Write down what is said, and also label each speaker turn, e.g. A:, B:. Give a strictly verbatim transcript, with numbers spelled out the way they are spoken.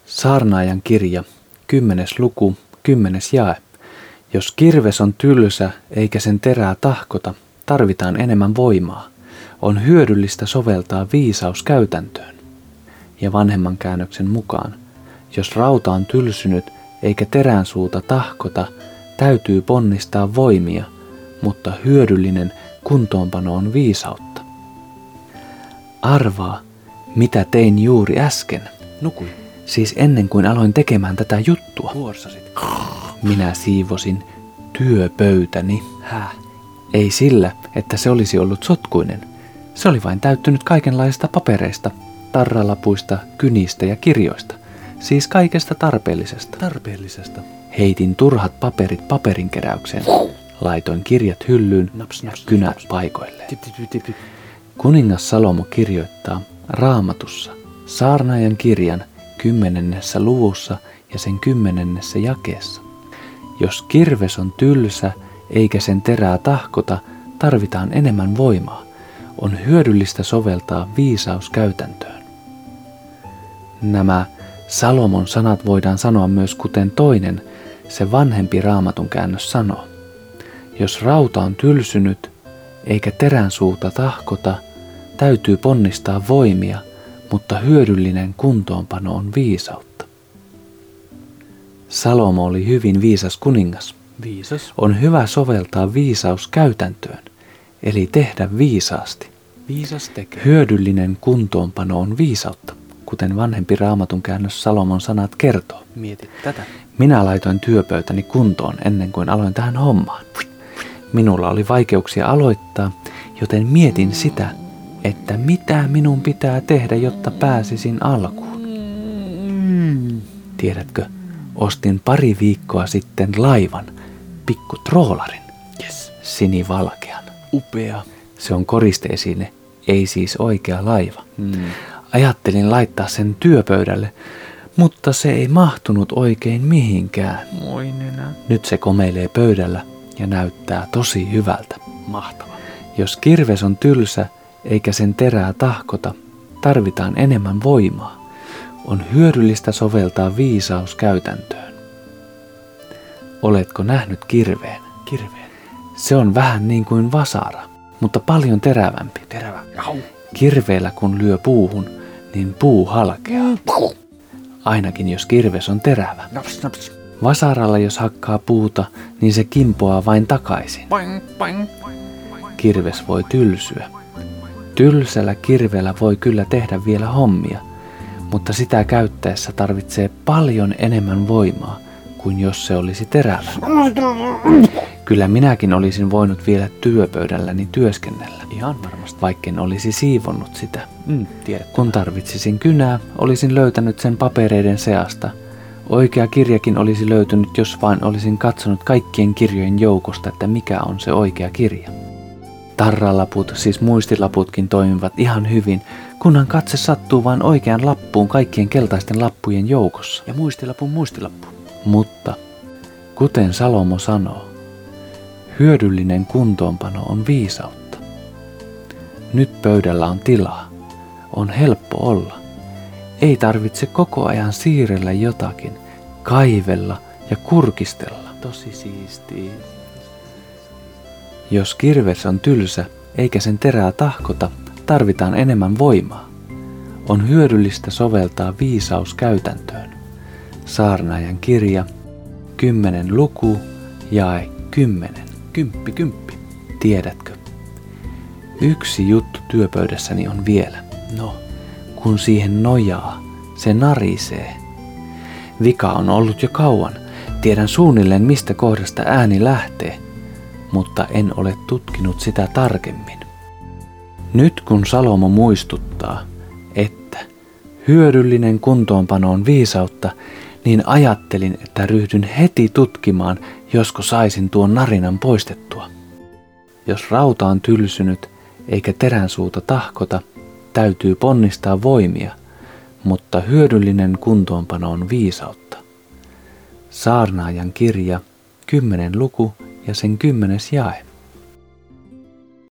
A: Saarnaajan kirja, kymmenes luku, kymmenes jae. Jos kirves on tylsä eikä sen terää tahkota, tarvitaan enemmän voimaa. On hyödyllistä soveltaa viisaus käytäntöön. Ja vanhemman käännöksen mukaan, jos rauta on tylsynyt eikä terään suuta tahkota, täytyy ponnistaa voimia, mutta hyödyllinen kuntoonpano on viisautta. Arvaa, mitä tein juuri äsken.
B: Nukuin.
A: Siis ennen kuin aloin tekemään tätä juttua.
B: Huorsasit.
A: Minä siivosin työpöytäni.
B: Häh?
A: Ei sillä, että se olisi ollut sotkuinen. Se oli vain täyttynyt kaikenlaista papereista, tarralapuista, kynistä ja kirjoista. Siis kaikesta tarpeellisesta.
B: Tarpeellisesta.
A: Heitin turhat paperit paperinkeräykseen. Laitoin kirjat hyllyyn
B: Naps,
A: ja
B: naps,
A: kynät
B: naps.
A: paikoilleen.
B: Tip, tip, tip, tip.
A: Kuningas Salomo kirjoittaa Raamatussa Saarnaajan kirjan kymmenennessä luvussa ja sen kymmenennessä jakeessa. Jos kirves on tylsä eikä sen terää tahkota, tarvitaan enemmän voimaa. On hyödyllistä soveltaa viisaus käytäntöön. Nämä Salomon sanat voidaan sanoa myös kuten toinen, se vanhempi Raamatun käännös sanoo. Jos rauta on tylsynyt eikä terän suuta tahkota, täytyy ponnistaa voimia, mutta hyödyllinen kuntoonpano on viisautta. Salomo oli hyvin viisas kuningas.
B: Viisas.
A: On hyvä soveltaa viisaus käytäntöön, eli tehdä viisaasti.
B: Viisas tekee.
A: Hyödyllinen kuntoonpano on viisautta, kuten vanhempi Raamatun käännös Salomon sanat kertoo.
B: Mietit tätä.
A: Minä laitoin työpöytäni kuntoon ennen kuin aloin tähän hommaan. Minulla oli vaikeuksia aloittaa, joten mietin sitä, että mitä minun pitää tehdä, jotta pääsisin alkuun. Tiedätkö, ostin pari viikkoa sitten laivan, pikku troolarin,
B: Yes.
A: sinivalkean.
B: Upea.
A: Se on koristeesine, ei siis oikea laiva.
B: Mm.
A: Ajattelin laittaa sen työpöydälle, mutta se ei mahtunut oikein mihinkään.
B: Moi nenä.
A: Nyt se komeilee pöydällä ja näyttää tosi hyvältä.
B: Mahtava.
A: Jos kirves on tylsä eikä sen terää tahkota, tarvitaan enemmän voimaa. On hyödyllistä soveltaa viisaus käytäntöön. Oletko nähnyt kirveen?
B: Kirveen.
A: Se on vähän niin kuin vasara, mutta paljon terävämpi.
B: Terävä. Jau.
A: Kirveellä kun lyö puuhun, niin puu halkeaa. Ainakin jos kirves on terävä.
B: Naps, naps.
A: Vasaralla jos hakkaa puuta, niin se kimpoaa vain takaisin.
B: Boing, boing.
A: Kirves voi tylsyä. Tylsällä kirveellä voi kyllä tehdä vielä hommia, mutta sitä käyttäessä tarvitsee paljon enemmän voimaa kuin jos se olisi terävä. Kyllä minäkin olisin voinut vielä työpöydälläni työskennellä,
B: Ihan varmasti.
A: vaikken olisi siivonnut sitä.
B: Mm, tiedät.
A: Kun tarvitsisin kynää, olisin löytänyt sen papereiden seasta. Oikea kirjakin olisi löytynyt, jos vain olisin katsonut kaikkien kirjojen joukosta, että mikä on se oikea kirja. Tarralaput, siis muistilaputkin toimivat ihan hyvin, kunhan katse sattuu vain oikean lappuun kaikkien keltaisten lappujen joukossa.
B: Ja muistilapun muistilappu.
A: Mutta, kuten Salomo sanoo, hyödyllinen kuntoonpano on viisautta. Nyt pöydällä on tilaa. On helppo olla. Ei tarvitse koko ajan siirrellä jotakin, kaivella ja kurkistella.
B: Tosi siistiä.
A: Jos kirves on tylsä eikä sen terää tahkota, tarvitaan enemmän voimaa. On hyödyllistä soveltaa viisaus käytäntöön. Saarnaajan kirja, kymmenen luku, jae kymmenen.
B: Kymppi, kymppi.
A: Tiedätkö? Yksi juttu työpöydässäni on vielä.
B: No.
A: Kun siihen nojaa, se narisee. Vika on ollut jo kauan. Tiedän suunnilleen mistä kohdasta ääni lähtee, mutta en ole tutkinut sitä tarkemmin. Nyt kun Salomo muistuttaa, että hyödyllinen kuntoonpano on viisautta, niin ajattelin, että ryhdyn heti tutkimaan, josko saisin tuon narinan poistettua. Jos rauta on tylsynyt eikä terän suuta tahkota, täytyy ponnistaa voimia, mutta hyödyllinen kuntoonpano on viisautta. Saarnaajan kirja, kymmenen luku ja sen kymmenes jae.